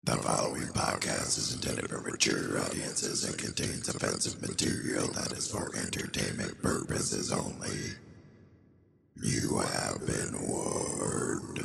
The following podcast is intended for mature audiences and contains offensive material that is for entertainment purposes only. You have been warned.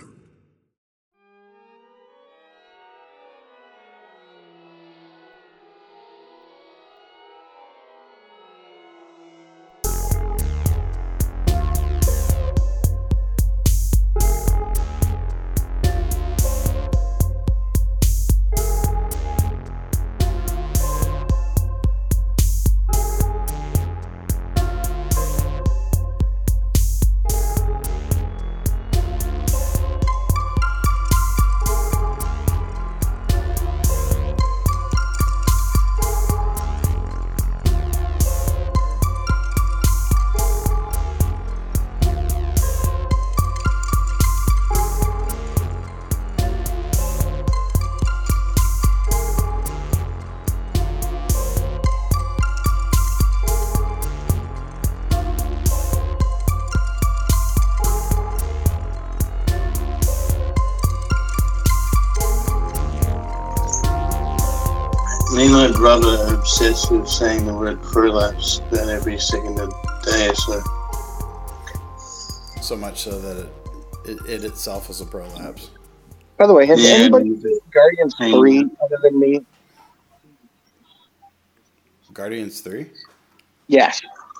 Me and my brother are obsessed with saying the word prolapse about every second of the day or so. So much so that it itself is a prolapse. By the way, has anybody seen Guardians 3 other than me? Guardians 3? Yes.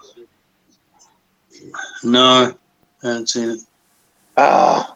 No, I haven't seen it. Well,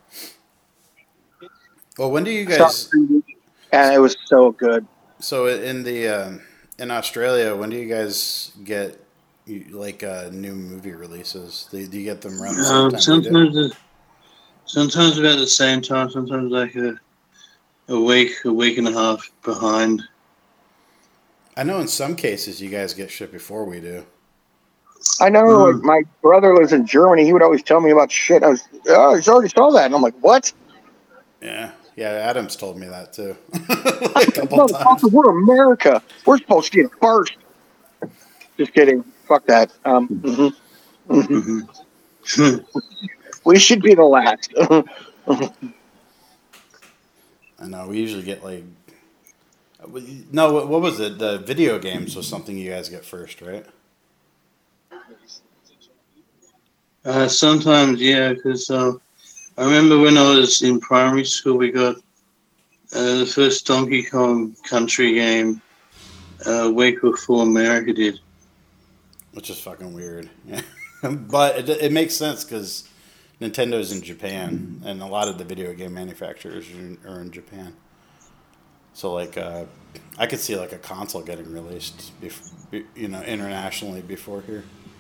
when do you guys... And it was so good. So in Australia, when do you guys get new movie releases? Do you get them around the same time? Sometimes about the same time. Sometimes like a week and a half behind. I know in some cases you guys get shit before we do. I know. Like, my brother lives in Germany. He would always tell me about shit. I already saw that, and I'm like, what? Yeah, Adam's told me that too. A couple times. We're America. We're supposed to get first. Just kidding. Fuck that. We should be the last. I know. We usually get no. What was it? The video games was something you guys get first, right? Sometimes, yeah, because I remember when I was in primary school, we got the first Donkey Kong Country game a week before America did. Which is fucking weird. But it makes sense because Nintendo's in Japan, and a lot of the video game manufacturers are in Japan. So, I could see, a console getting released, internationally before here.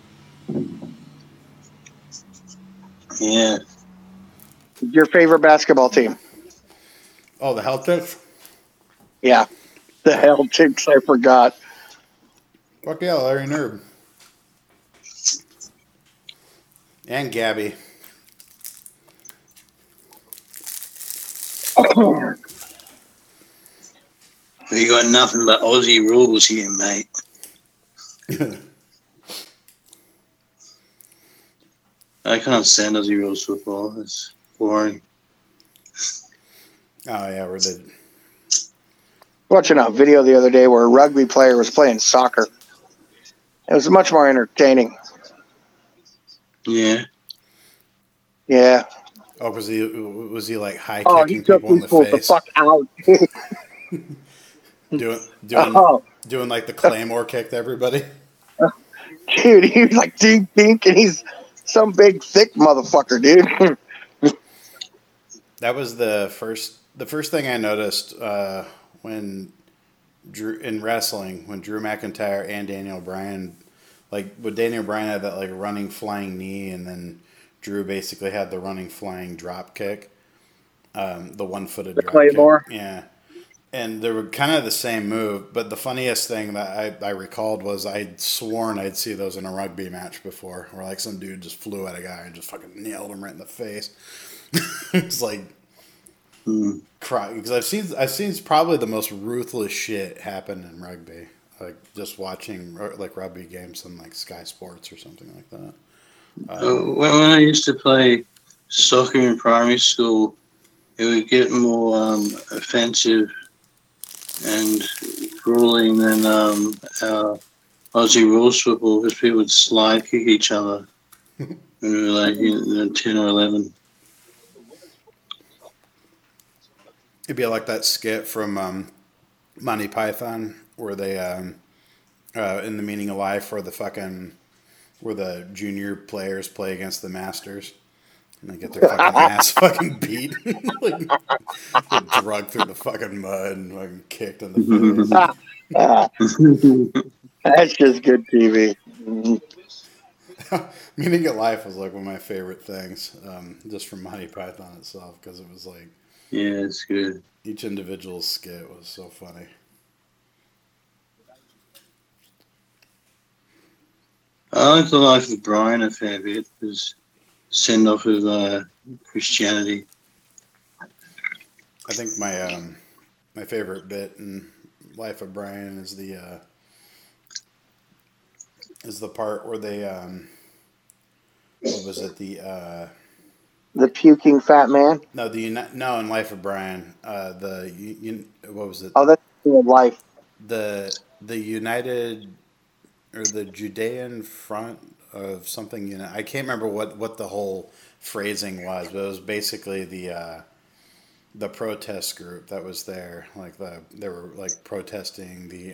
Yeah. Your favorite basketball team? Oh, the Celtics? Yeah. The Celtics, I forgot. Fuck yeah, Larry Nerd. And Gabby. We got nothing but Aussie rules here, mate. I can't stand Aussie rules football. It's boring. Oh, yeah, we're the... Watching a video the other day where a rugby player was playing soccer. It was much more entertaining. Yeah. Yeah. Oh, was he high kicking people in the face? The fuck out. doing the Claymore kick to everybody? Dude, he was like dink dink, and he's some big thick motherfucker, dude. That was the first thing I noticed when in wrestling, when Drew McIntyre and Daniel Bryan, when Daniel Bryan had that running flying knee, and then Drew basically had the running flying drop kick, the one-footed drop Claymore. Kick. Yeah. And they were kind of the same move, but the funniest thing that I recalled was I'd sworn I'd see those in a rugby match before, where some dude just flew at a guy and just fucking nailed him right in the face. It's cry, because I've seen probably the most ruthless shit happen in rugby, just watching rugby games on Sky Sports or something like that. When I used to play soccer in primary school, it would get more offensive and brawling than Aussie rules football because people would slide kick each other when we were like 10 or 11. It'd be like that skit from Monty Python where they, in the Meaning of Life, where the junior players play against the masters. And they get their fucking ass fucking beat. Like, get drugged through the fucking mud and fucking kicked in the face. That's just good TV. Meaning of Life was like one of my favorite things, just from Monty Python itself, because it was like, Yeah, it's good. each individual skit was so funny. I like the life of Brian a fair bit. His send off of Christianity. I think my favorite bit in Life of Brian is the part where they what was it, the puking fat man. no, in Life of Brian, what was it, Oh, that's life. the United, or the Judean Front of something, I can't remember what the whole phrasing was, but it was basically the protest group that was there, like they were like protesting the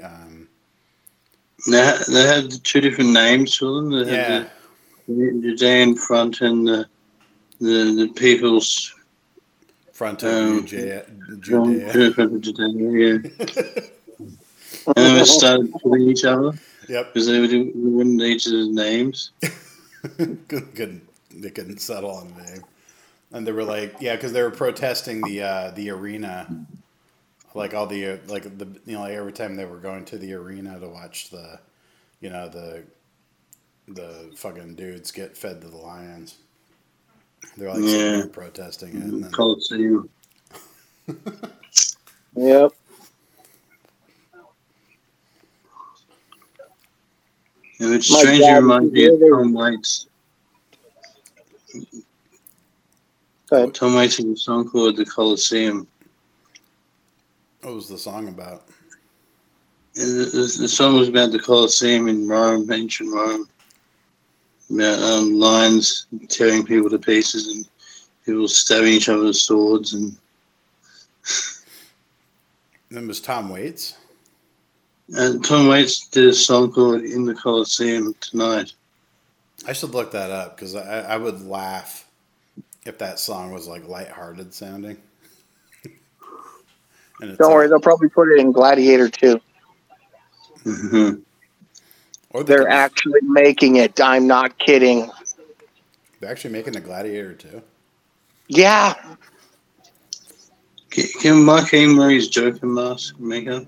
They had two different names for them. They had the Judean Front and the People's Front of Judea. Front of Judea, yeah. And then they started killing each other. Yep. Because they wouldn't each of the names. They couldn't settle on the name, and they were like, because they were protesting the arena, like all the like every time they were going to the arena to watch the fucking dudes get fed to the lions. They're like sitting there protesting it. And then, Coliseum. Yep. And it's stranger reminds me of Tom Waits. Tom Waits had a song called The Coliseum. what was the song about? And the song was about the Coliseum in Rome, ancient Rome. About lions tearing people to pieces and people stabbing each other with swords. And Then was Tom Waits. Tom Waits did a song called In the Coliseum Tonight. I should look that up because I would laugh if that song was like lighthearted sounding. And Don't worry, they'll probably put it in Gladiator too. Mm-hmm. Or They're actually making it. I'm not kidding. They're actually making the Gladiator too. Yeah. Can Mark Hain wear his Joker mask and makeup?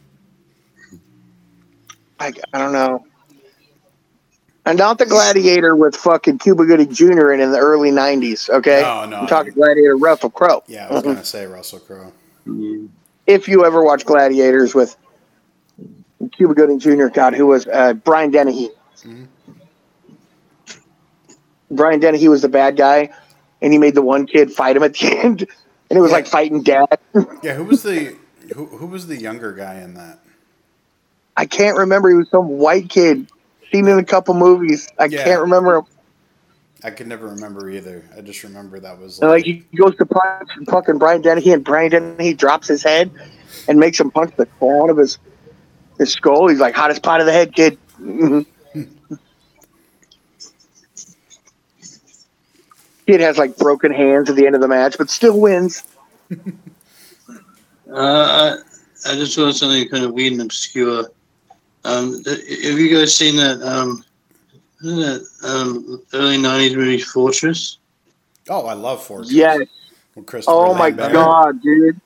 I don't know. And not the Gladiator with fucking Cuba Gooding Jr. in the early 90s, okay? No. I'm talking Gladiator Russell Crowe. Yeah, I was going to say Russell Crowe. Yeah. If you ever watch Gladiators with Cuba Gooding Jr., God, who was Brian Dennehy. Mm-hmm. Brian Dennehy was the bad guy, and he made the one kid fight him at the end, and it was like fighting dad. Yeah, who was the younger guy in that? I can't remember. He was some white kid. Seen in a couple movies. I can't remember him. I could never remember either. I just remember that was Like he goes to punch fucking Brian Dennehy, and Brian Dennehy drops his head and makes him punch the crown of his skull. He's like, hottest part of the head, kid. Kid has like broken hands at the end of the match, but still wins. I just saw something kind of weird and obscure. Have you guys seen that early 90s movie Fortress? Oh, I love Fortress. Yes. Oh my God, dude.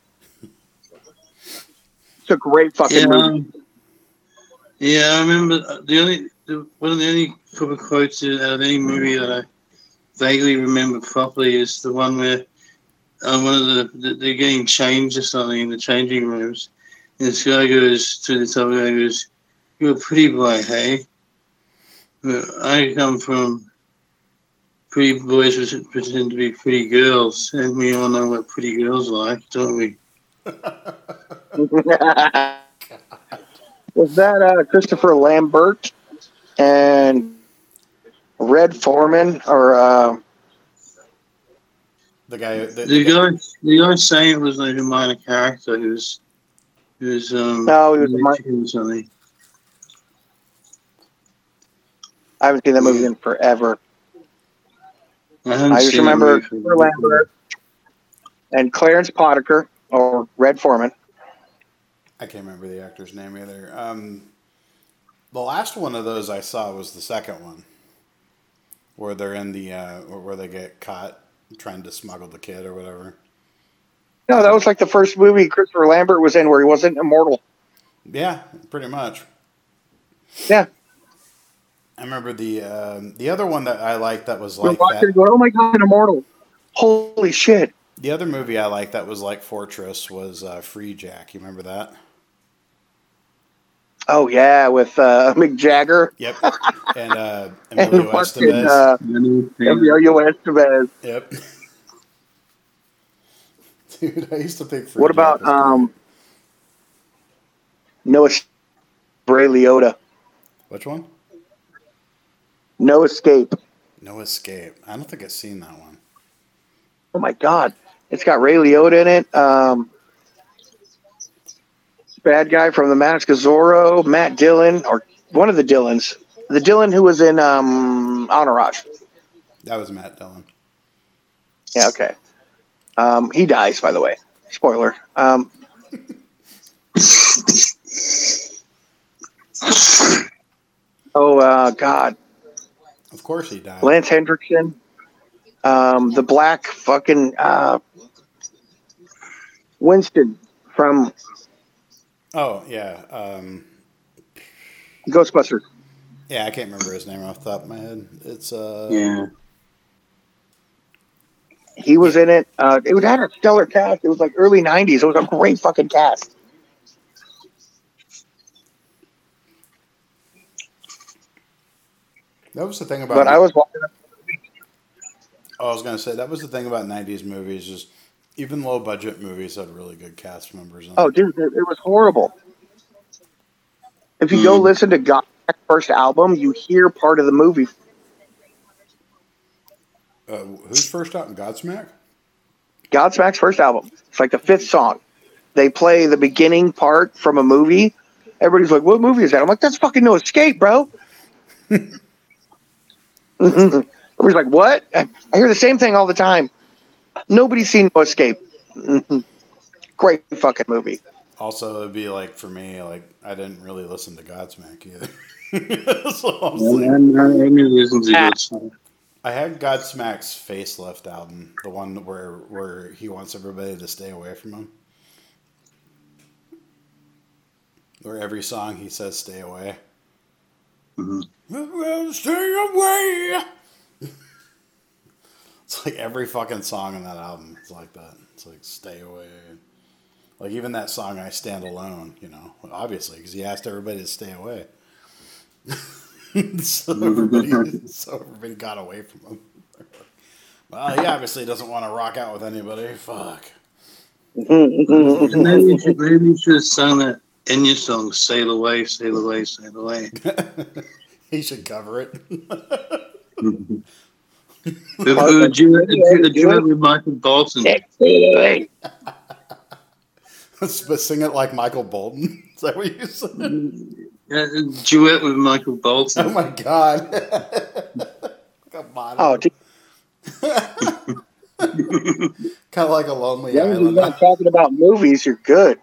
It's a great fucking movie. Yeah, I remember one of the only couple of quotes out of any movie that I vaguely remember properly is the one where one of they're getting changed or something in the changing rooms. And this guy goes to this other guy and goes, "You're a pretty boy, hey? I come from pretty boys who pretend to be pretty girls, and we all know what pretty girls are like, don't we?" Was that Christopher Lambert and Red Foreman or the guy? The guy saying it was like a minor character. He was no, he was a minor. Something. I haven't seen that movie in forever. I just remember Christopher Lambert and Clarence Potiker or Red Foreman. I can't remember the actor's name either. The last one of those I saw was the second one, where they're in the where they get caught trying to smuggle the kid or whatever. No, that was like the first movie Christopher Lambert was in where he wasn't immortal. Yeah, pretty much. Yeah. I remember the other one that I liked that was like that. Going, oh my God, immortal! Holy shit! The other movie I liked that was like Fortress was Free Jack. You remember that? Oh yeah, with Mick Jagger. Yep. And Emilio Estevez. Emilio Estevez. Yep. Dude, I used to think. What about No Ray Liotta? Which one? No Escape. No Escape. I don't think I've seen that one. Oh my God, it's got Ray Liotta in it. Bad guy from The Mask of Zorro, Matt Dillon, or one of the Dillons. The Dillon who was in Entourage. That was Matt Dillon. Yeah, okay. He dies, by the way. Spoiler. God. Of course he died. Lance Hendrickson. The black fucking Winston from... Oh, yeah. Ghostbusters. Yeah, I can't remember his name off the top of my head. It's yeah. He was in it. It had a stellar cast. It was like early 90s. It was a great fucking cast. That was the thing about... But I was watching... I was going to say, that was the thing about 90s movies, is even low-budget movies had really good cast members in them. Oh, dude, it was horrible. If you go listen to Godsmack's first album, you hear part of the movie. Whose first album? Godsmack? Godsmack's first album. It's like the fifth song. They play the beginning part from a movie. Everybody's like, what movie is that? I'm like, that's fucking No Escape, bro. Everybody's like, what? I hear the same thing all the time. Nobody's seen No Escape. Great fucking movie. Also, it'd be like, for me, like, I didn't really listen to Godsmack either. So I was like, I had Godsmack's Facelift album, the one where he wants everybody to stay away from him. Where every song he says stay away. Mm-hmm. Stay away! It's like every fucking song in that album is like that. It's like stay away. Like even that song I Stand Alone, you know, obviously, because he asked everybody to stay away. so everybody got away from him. Well, he obviously doesn't want to rock out with anybody. Fuck. Maybe you should have sung that in your song, Sail Away, Sail Away, Sail Away. He should cover it. Would you have with Michael Bolton? But sing it like Michael Bolton? Is that what you said? Duet with Michael Bolton. Oh my God. Come on. Oh, kind of like a Lonely yeah, Island. You're not talking about movies, you're good.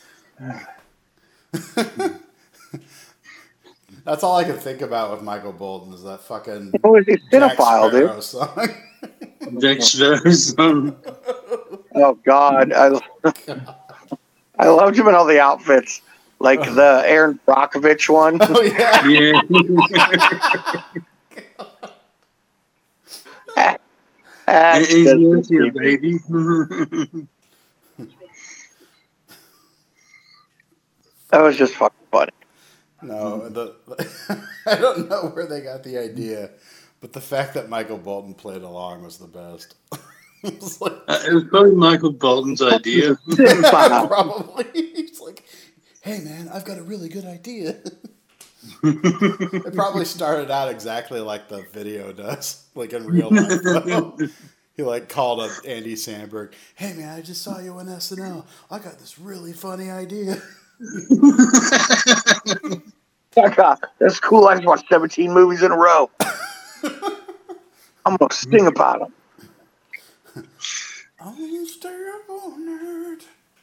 That's all I can think about with Michael Bolton is that fucking he's cinephile, dude. Song. Jack Sparrow's song. Oh God, I loved him in all the outfits, like the Aaron Brockovich one. Oh yeah, yeah. He's your baby. That was just fucking funny. No, I don't know where they got the idea, but the fact that Michael Bolton played along was the best. It was probably Michael Bolton's idea. Probably. He's like, hey man, I've got a really good idea. It probably started out exactly like the video does, like in real life. Though. He like called up Andy Samberg. Hey man, I just saw you on SNL. I got this really funny idea. That's cool. I just watched 17 movies in a row. I'm gonna sing about them. I'm gonna stay up all night.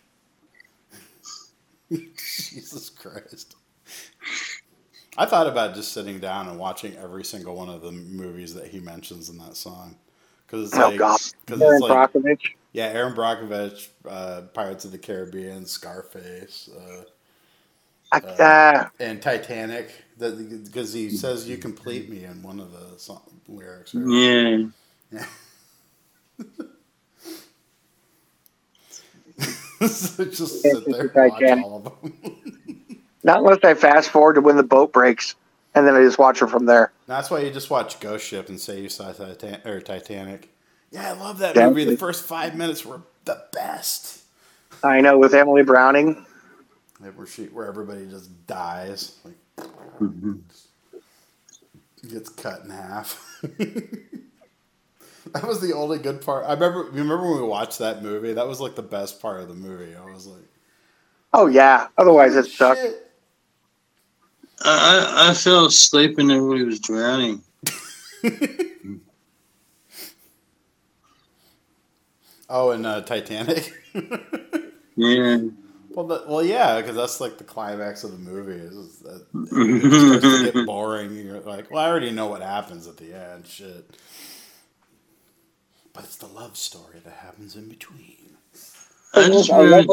Jesus Christ. I thought about just sitting down and watching every single one of the movies that he mentions in that song. Cause it's Oh God, Aaron Brockovich. Yeah, Aaron Brockovich, Pirates of the Caribbean, Scarface, and Titanic. Because he says "you complete me" in one of the lyrics. Right? Yeah. So just sit there and watch all of them. Not unless I fast forward to when the boat breaks, and then I just watch it from there. That's why you just watch Ghost Ship and say you saw Titanic. Yeah, I love that movie. The first 5 minutes were the best. I know, with Emily Browning. Where everybody just dies. Like, gets cut in half. That was the only good part. Remember when we watched that movie? That was like the best part of the movie. I was like, oh yeah. Otherwise it sucked. I fell asleep when everybody was drowning. Oh, and Titanic? Yeah. Well, yeah, because that's like the climax of the movie. It starts to get boring. You're like, well, I already know what happens at the end. Shit. But it's the love story that happens in between. I just Go ahead.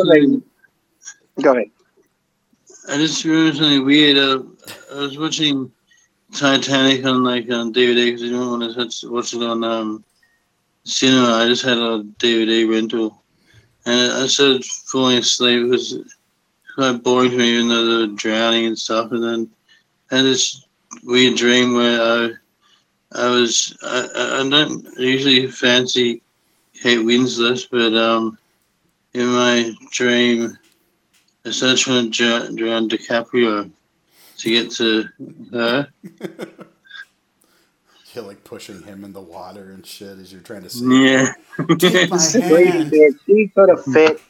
I just remember something weird. I was watching Titanic on DVD because I didn't want to watch it on cinema. I just had a DVD rental, and I started falling asleep. It was quite boring to me, even though they were drowning and stuff. And then I had this weird dream where I don't usually fancy Kate Winslet, but in my dream, I started trying to drown DiCaprio to get to her. You're like pushing him in the water and shit as you're trying to save Yeah. him. Take my hand. She could have fit.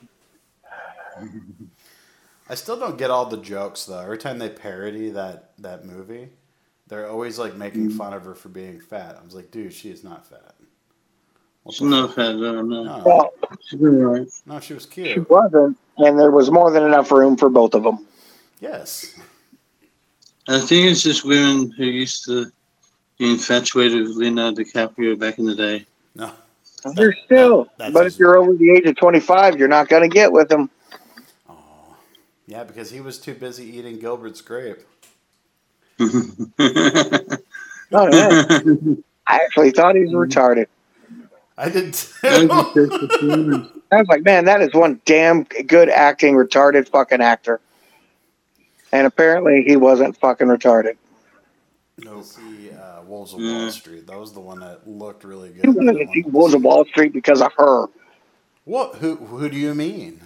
I still don't get all the jokes though. Every time they parody that movie, they're always like making fun of her for being fat. I was like, dude, she is not fat. She's not fat, no. Well, She's been right. No, she was cute. she wasn't, and there was more than enough room for both of them. Yes. I think it's just women who used to be infatuated with Leonardo DiCaprio back in the day. No. You're still, but if you're over the age of 25, you're not going to get with him. Oh, yeah, because he was too busy eating Gilbert's grape. Oh, yeah. I actually thought he was retarded. I did too. I was like, man, that is one damn good acting retarded fucking actor. And apparently he wasn't fucking retarded. No, see Wolves of Wall Street. That was the one that looked really good. He wanted to see Wolves of Wall Street because of her. What? Who do you mean?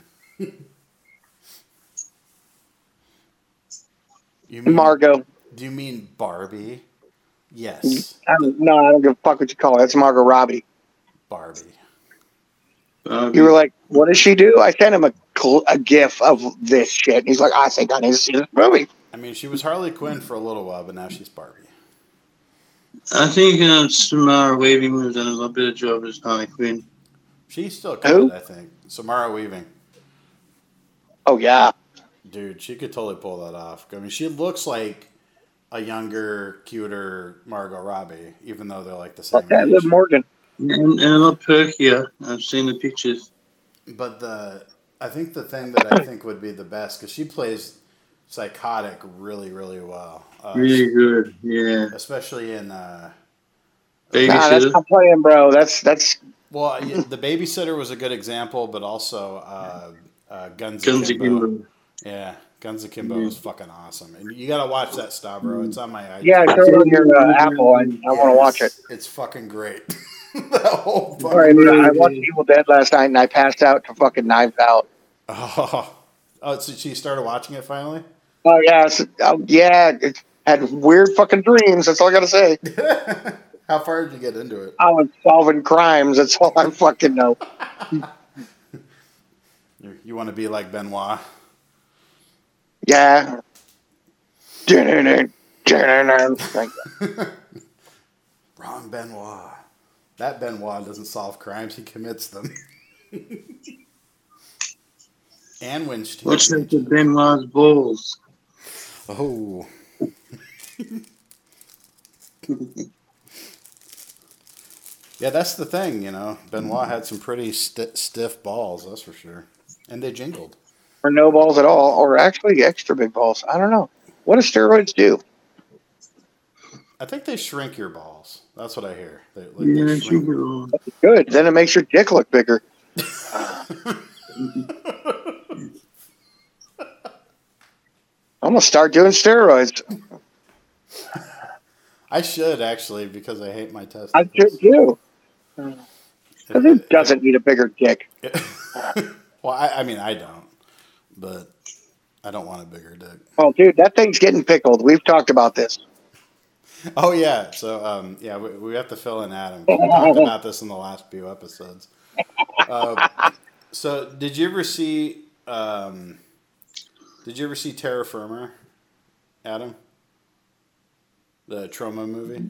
Margot. Do you mean Barbie? Yes. No, I don't give a fuck what you call her. That's Margot Robbie. Barbie. You were like, what does she do? I sent him a gif of this shit. And he's like, I think I need to see this movie. I mean, she was Harley Quinn for a little while, but now she's Barbie. I think Samara Weaving would have done a lot better job as Harley Quinn. She still could, I think. Samara Weaving. Oh, yeah. Dude, she could totally pull that off. I mean, she looks like a younger, cuter Margot Robbie, even though they're like the same age. Liv Morgan. And a lot perkier. I've seen the pictures. But I think the thing that I think would be the best, because she plays psychotic really, really well. Really good, yeah. Especially in Babysitter. Nah, that's not playing, bro. That's. Well, The Babysitter was a good example, but also Guns Akimbo. Yeah, Guns Akimbo was fucking awesome. And you got to watch that, Stavro. It's on my iTunes. Yeah, it's on your Apple. I want to watch it. It's fucking great. That whole fucking I watched Evil Dead last night, and I passed out to fucking Knives Out. Oh, Oh, so she started watching it finally? Oh yeah, it had weird fucking dreams. That's all I gotta say. How far did you get into it? I was solving crimes. That's all I fucking know. You want to be like Benoit? Yeah. Wrong Benoit. That Benoit doesn't solve crimes; he commits them. And wins. What's that to Benoit's balls? Oh. Yeah, that's the thing, you know. Benoit had some pretty stiff balls, that's for sure. And they jingled. Or no balls at all, or actually extra big balls. I don't know. What do steroids do? I think they shrink your balls. That's what I hear. Yeah, they shrink. Good. Then it makes your dick look bigger. I'm going to start doing steroids. I should, actually, because I hate my testicles. I should do. Because who doesn't need a bigger dick? Well, I mean, I don't. But I don't want a bigger dick. Oh, dude, that thing's getting pickled. We've talked about this. Oh, yeah. So, we have to fill in Adam. We talked about this in the last few episodes. So, did you ever see Terra Firma, Adam? The Troma movie?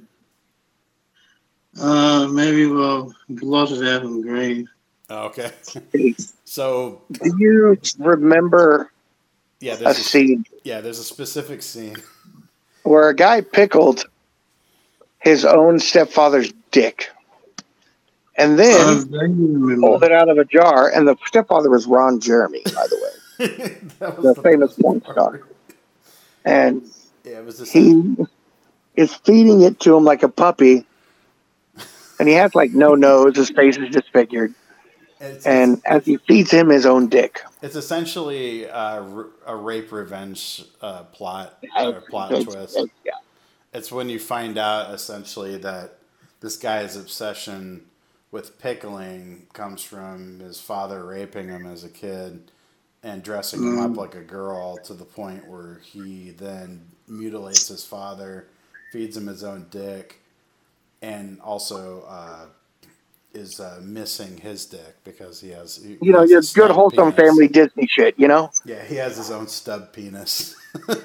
Maybe we'll blot it out in green. Oh, okay. So, do you remember a scene? Yeah, there's a specific scene where a guy pickled his own stepfather's dick and then pulled it out of a jar, and the stepfather was Ron Jeremy, by the way. the famous porn star. And yeah, it was he is feeding it to him like a puppy, and he has like no nose, his face is disfigured. And as he feeds him his own dick. It's essentially a rape revenge plot twist. Yeah. It's when you find out essentially that this guy's obsession with pickling comes from his father raping him as a kid and dressing him up like a girl to the point where he then mutilates his father, feeds him his own dick, and also is missing his dick because he has... your good wholesome penis. Family Disney shit, you know? Yeah, he has his own stub penis.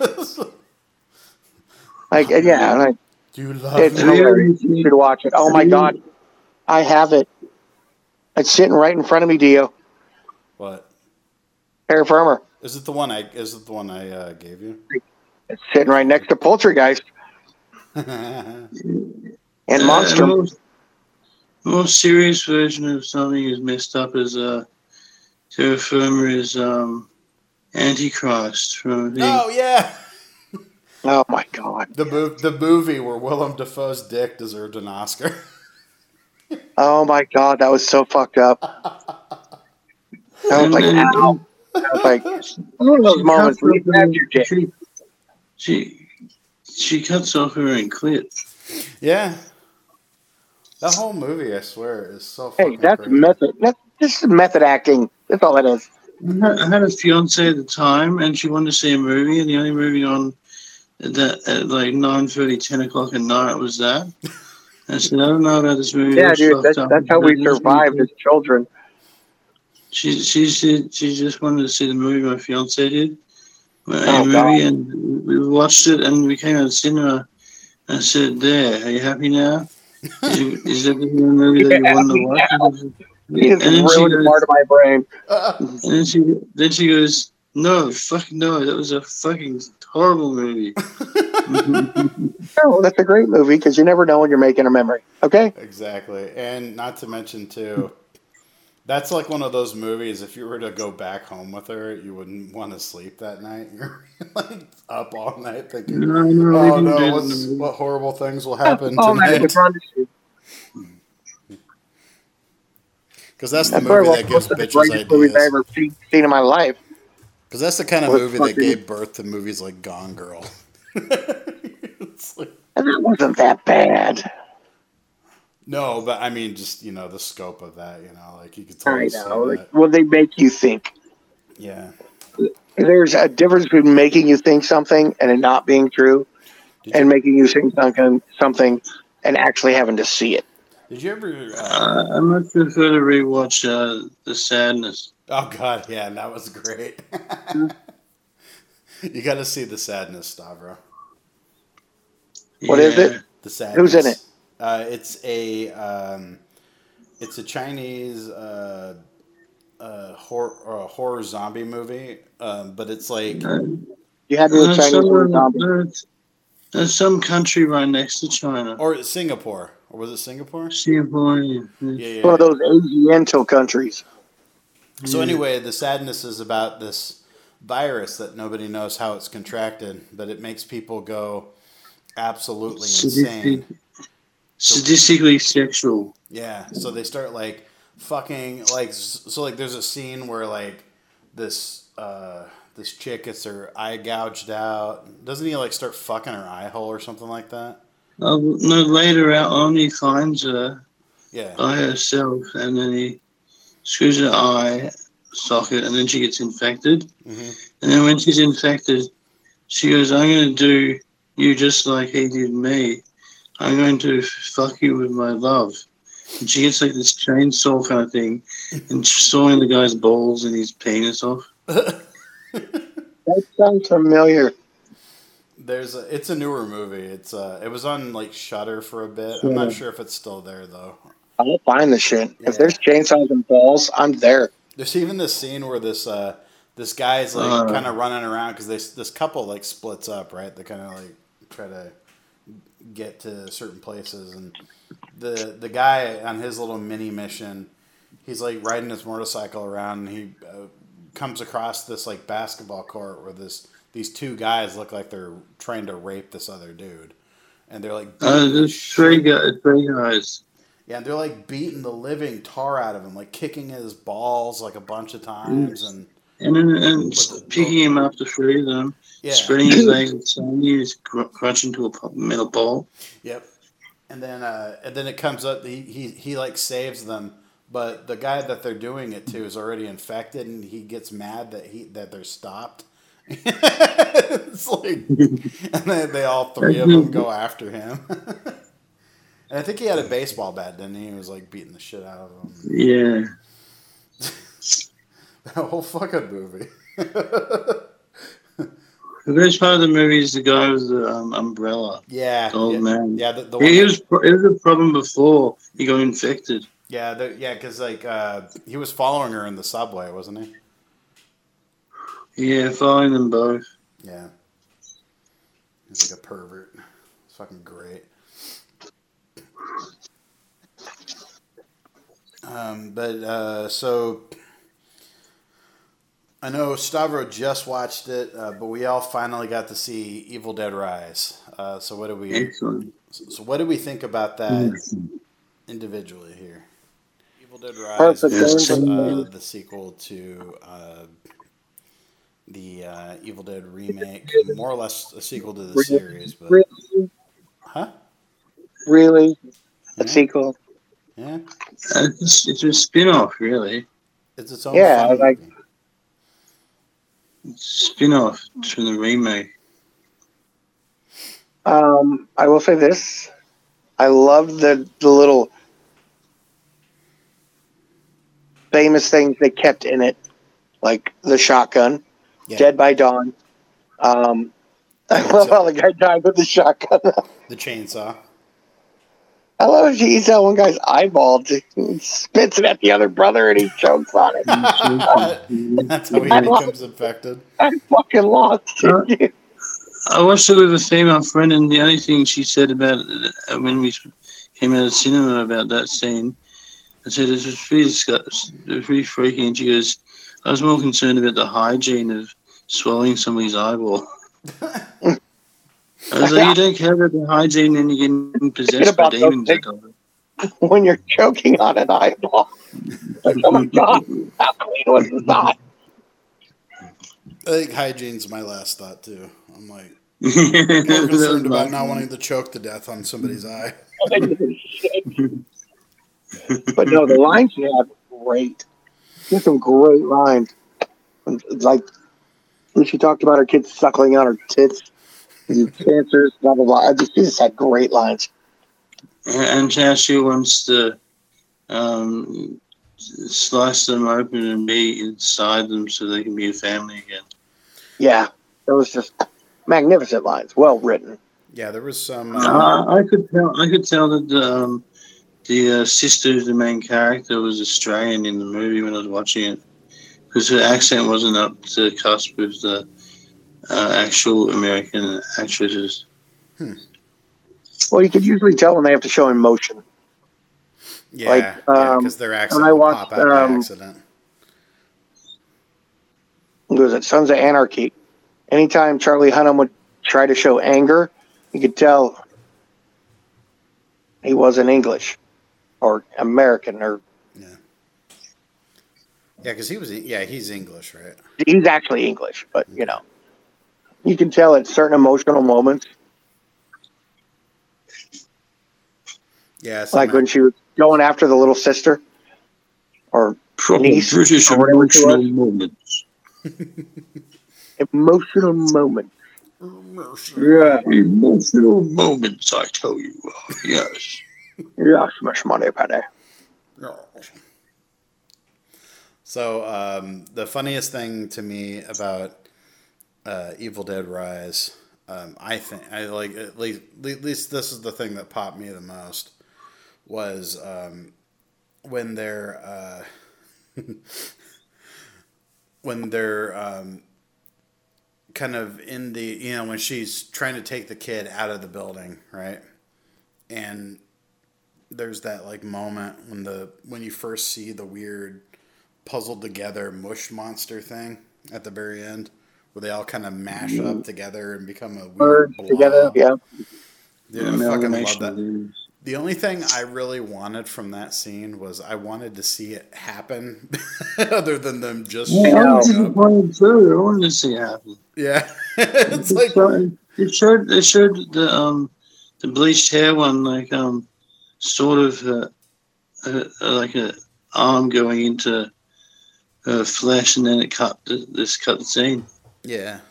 You love it's hilarious. You should watch it. Oh my God. I have it. It's sitting right in front of me, Dio. What? Terra Firma. Is it the one I gave you? It's sitting right next to Poltergeist. And Monster. The most serious version of something as messed up as Terra Firma is Antichrist from Oh yeah. Oh my God. The movie where Willem Dafoe's dick deserved an Oscar. Oh my God, that was so fucked up. I was like, ow. I was like, one of those moments where you grab your dick. She cuts off her own clit. Yeah. That whole movie, I swear, is so fucking that's crazy. Method. This is method acting. That's all it is. I had a fiance at the time, and she wanted to see a movie, and the only movie on that at like 9:30, 10 o'clock at night was that. I said, I don't know about this movie. Yeah, dude, that's how we survived as children. She just wanted to see the movie my fiance did. And we watched it, and we came out of the cinema. I said, "There, are you happy now? Is that the movie that you wanted to watch?" It's really part of my brain. And then she goes, "No, fuck no, that was a fucking horrible movie." Oh, that's a great movie because you never know when you're making a memory. Okay. Exactly, and not to mention too. That's like one of those movies, if you were to go back home with her, you wouldn't want to sleep that night. You're like up all night thinking, what horrible things will happen tonight. Because that's the movie that gives bitches ideas. Movies I ever seen in my life. Because that's the kind of movie that gave birth to movies like Gone Girl. That wasn't that bad. No, but I mean, just, the scope of that, like you could totally see that. Well, they make you think. Yeah. There's a difference between making you think something and it not being true, and making you think something and actually having to see it. Did you ever? I much prefer to rewatch The Sadness. Oh God, yeah, and that was great. You got to see The Sadness, Stavro. What is it? The Sadness. Who's in it? It's a Chinese horror zombie movie, but it's like you had to Chinese horror zombie. There's some country right next to China, or Singapore, or was it Singapore? Singapore, yeah. One of those Asian countries. So anyway, The Sadness is about this virus that nobody knows how it's contracted, but it makes people go absolutely insane. Sadistically sexual. Yeah, so they start like fucking like there's a scene where like this chick gets her eye gouged out. Doesn't he like start fucking her eye hole or something like that? No, later out on he finds her by herself, and then he screws her eye socket, and then she gets infected. Mm-hmm. And then when she's infected, she goes, "I'm going to do you just like he did me. I'm going to fuck you with my love." And she gets like this chainsaw kind of thing and sawing the guy's balls and his penis off. That sounds familiar. It's a newer movie. It was on like Shudder for a bit. I'm not sure if it's still there though. I'll find the shit. Yeah. If there's chainsaws and balls, I'm there. There's even this scene where this guy's like kind of running around because this couple like splits up, right? They kind of like try to get to certain places, and the guy on his little mini mission, he's like riding his motorcycle around, and he comes across this like basketball court where these two guys look like they're trying to rape this other dude, and they're like there's three guys. Yeah, and they're like beating the living tar out of him, like kicking his balls like a bunch of times, and picking him up to free them. Yeah. Spreading his legs and he's crunching to a metal ball. Yep. And then it comes up. He like saves them, but the guy that they're doing it to is already infected, and he gets mad that they're stopped. It's like, and they all three of them go after him. And I think he had a baseball bat, didn't he? He was like beating the shit out of him. Yeah. That whole fucking movie. The best part of the movie is the guy with the umbrella. Yeah, the old man. Yeah, it was a problem before he got infected. Yeah, because like he was following her in the subway, wasn't he? Yeah, following them both. Yeah, he's like a pervert. It's fucking great. So I know Stavro just watched it, but we all finally got to see Evil Dead Rise. So what do we? Excellent. So what do we think about that individually here? Evil Dead Rise is the sequel to the Evil Dead remake, more or less a sequel to the series. But really? Huh? Really? A sequel? Yeah. It's a spin-off, really. It's its own movie. Spin-off from the remake. I will say this. I love the little famous things they kept in it, like the shotgun, Dead by Dawn. I love how the guy died with the shotgun. The chainsaw. I love he eats that one guy's eyeball, spits it at the other brother, and he chokes on it. That's how he becomes infected. I fucking lost it. I watched it with a female friend, and the only thing she said about it, when we came out of the cinema about that scene, I said it was pretty freaky, and she goes, I was more concerned about the hygiene of swallowing somebody's eyeball. I was like, you don't care about the hygiene and you're getting possessed by demons. When you're choking on an eyeball. Like, oh my God, how clean was that? I think hygiene's my last thought, too. I'm like, more concerned about not wanting to choke to death on somebody's eye. But no, the lines you have are great. There's some great lines. Like She talked about her kids suckling on her tits, cancers, blah blah blah. She just had great lines. And how she wants to slice them open and be inside them so they can be a family again. Yeah, it was just magnificent lines, well written. Yeah, there was some. I could tell that the sister of the main character was Australian in the movie when I was watching it, because her accent wasn't up to the cusp with the actual American actresses. Well, you could usually tell when they have to show emotion. Yeah, because their accent will pop out by accident. What was it? Sons of Anarchy. Anytime Charlie Hunnam would try to show anger, you could tell he wasn't English or American or. Yeah, because he was. Yeah, he's English, right? He's actually English, but you can tell at certain emotional moments. Yeah, like when she was going after the little sister or niece. British emotional moments. Emotional moments. Yeah, emotional moments, I tell you. Yes. Yes, much money, Paddy. So, the funniest thing to me about Evil Dead Rise, I think, at least this is the thing that popped me the most, was when they're kind of in the, when she's trying to take the kid out of the building, right? And there's that like moment when you first see the weird puzzled together mush monster thing at the very end, where they all kind of mash up together and become a weird blob. Together, yeah. Yeah, I fucking love that. The only thing I really wanted from that scene was I wanted to see it happen, other than them just. I wanted to see it happen. Yeah, it's like it showed the bleached hair one, like sort of like a arm going into her flesh, and then it cut the scene. Yeah.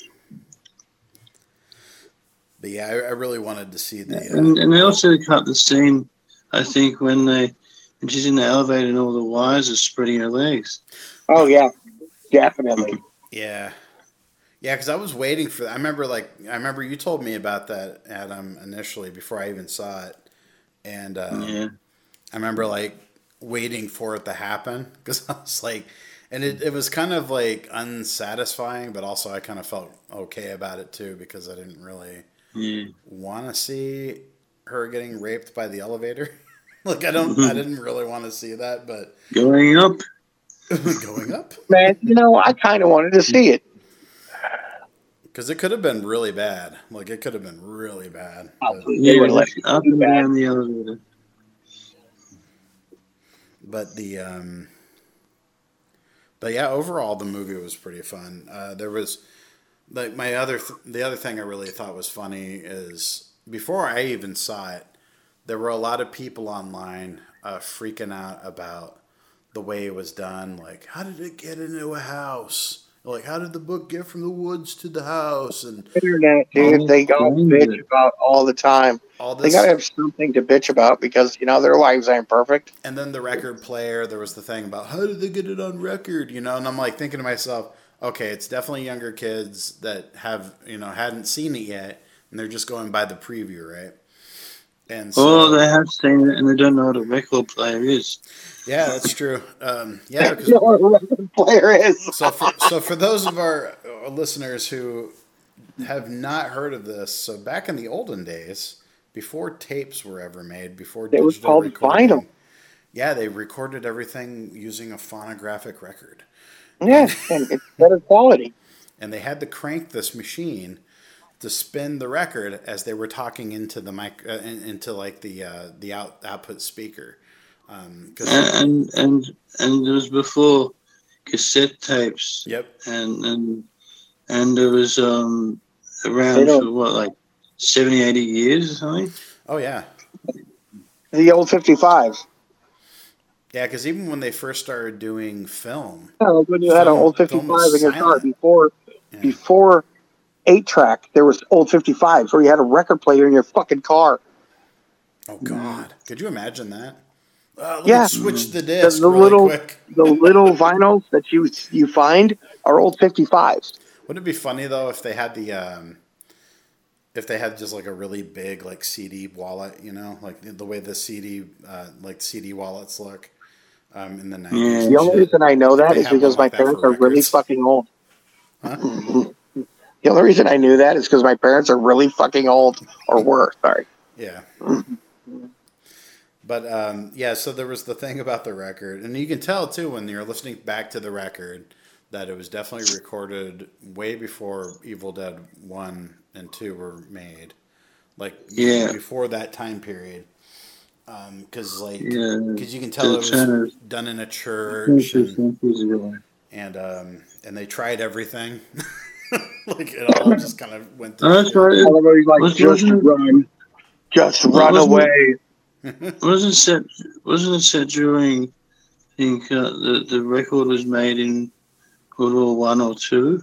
But yeah, I really wanted to see the. And they also cut the scene, I think, when she's in the elevator and all the wires are spreading her legs. Oh yeah, definitely. Yeah, because I was waiting for that. I remember you told me about that, Adam, initially before I even saw it, and I remember like waiting for it to happen because I was like, and it was kind of like unsatisfying, but also I kind of felt okay about it too because I didn't really. Want to see her getting raped by the elevator? Like I didn't really want to see that, but going up, man. I kind of wanted to see it because it could have been really bad. Like it could have been really bad. Up and down the elevator. But but yeah, overall the movie was pretty fun. There was. Like the other thing I really thought was funny is before I even saw it, there were a lot of people online freaking out about the way it was done. Like, how did it get into a house? Like, how did the book get from the woods to the house? And internet, dude, they all bitch about all the time. They gotta have something to bitch about because their lives aren't perfect. And then the record player, there was the thing about how did they get it on record? And I'm like thinking to myself. Okay, it's definitely younger kids that have, hadn't seen it yet, and they're just going by the preview, right? And so, they have seen it, and they don't know what a record player is. Yeah, that's true. Yeah, because know what a record player is. so for those of our listeners who have not heard of this, so back in the olden days, before tapes were ever made, before digital was called recording, vinyl. Yeah, they recorded everything using a phonographic record. Yeah, and it's better quality. And they had to crank this machine to spin the record as they were talking into the mic, into like the output speaker. And it was before cassette tapes. Yep. And it was around for what, like 70, 80 years or something. Oh yeah. The old 55s. Yeah, because even when they first started doing film, when you had an old 55 in your car before before 8-track, there was old 55s where you had a record player in your fucking car. Oh God! Could you imagine that? Yeah, switch the disc the really little quick. the little vinyls that you find are old 55s. Wouldn't it be funny though if they had if they had just like a really big like CD wallet, you know, like the way the CD like CD wallets look in the 90s. The only reason I know that is because my parents are really fucking old. Huh? The only reason I knew that is because my parents are really fucking old, or were. Sorry. Yeah. But yeah, so there was the thing about the record, and you can tell too when you're listening back to the record that it was definitely recorded way before Evil Dead 1 and 2 were made, like before that time period. Because you can tell it was done in a church, and they tried everything. Like it all just kind of went. That's right. Just run away. Wasn't it set during? I think the record was made in World War 1 or 2.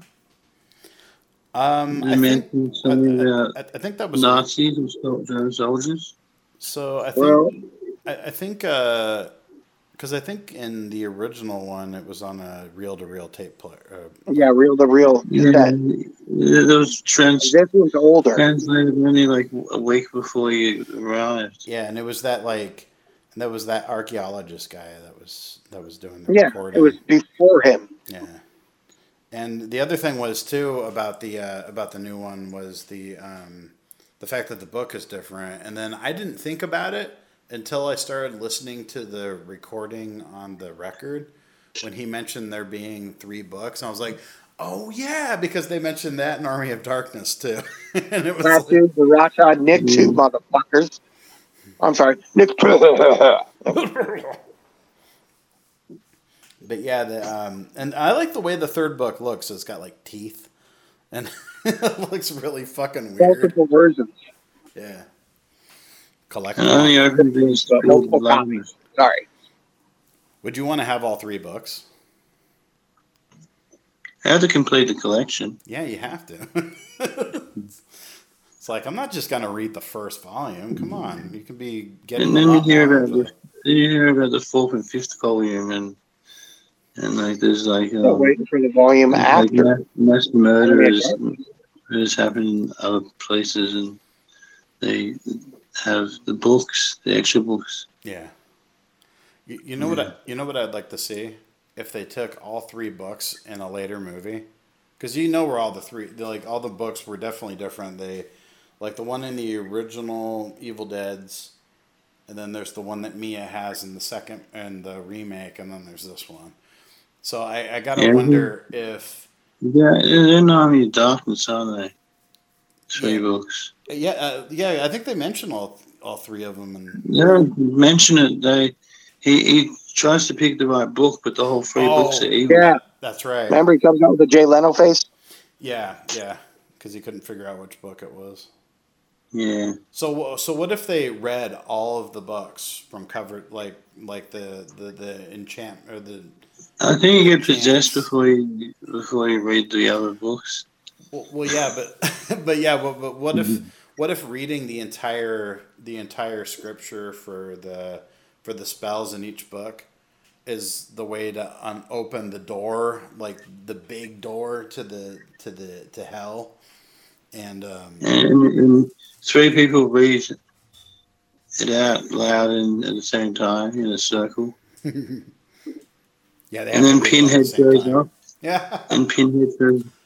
I mentioned something about I think that was Nazis and soldiers. So I think because I think in the original one it was on a reel-to-reel tape player. Reel-to-reel. Yeah, those this was older. Translated only like a week before you arrived. Yeah, and it was that that archaeologist guy that was doing the recording. It was before him. Yeah. And the other thing was too about the new one was the fact that the book is different. And then I didn't think about it until I started listening to the recording on the record when he mentioned there being 3 books. And I was like, oh yeah, because they mentioned that in Army of Darkness too. And it was the Rashad Nick 2 motherfuckers. I'm sorry, Nick. But yeah, and I like the way the 3rd book looks. It's got like teeth, and it looks really fucking weird. Multiple versions. Yeah. Collectible. Multiple copies. Sorry. Would you want to have all 3 books? How to complete the collection? Yeah, you have to. It's like I'm not just gonna read the first volume. Come on, you can be getting. And then you hear about the 4th and 5th volume, and like there's like waiting for the volume after mass murders happen in other places, and they have the books, the extra books. Yeah. You know what I'd like to see if they took all 3 books in a later movie, because where all all the books were definitely different. They like the one in the original Evil Dead's, and then there's the one that Mia has in the second and the remake, and then there's this one. So I gotta wonder if they're in Army of Darkness, aren't they? 3 books. Yeah, I think they mention all 3 of them. And mention it. He tries to pick the right book, but the whole 3 books are evil. Yeah, that's right. Remember, he comes out with the Jay Leno face. Yeah, because he couldn't figure out which book it was. Yeah. So what if they read all of the books from cover, like the enchant or the? I think you get possessed before you read the other books. Well, yeah, but what if reading the entire scripture for the spells in each book is the way to open the door, like the big door to hell, and 3 people read it out loud at the same time in a circle. Yeah, and then Pinhead goes up. Yeah, and Pinhead goes.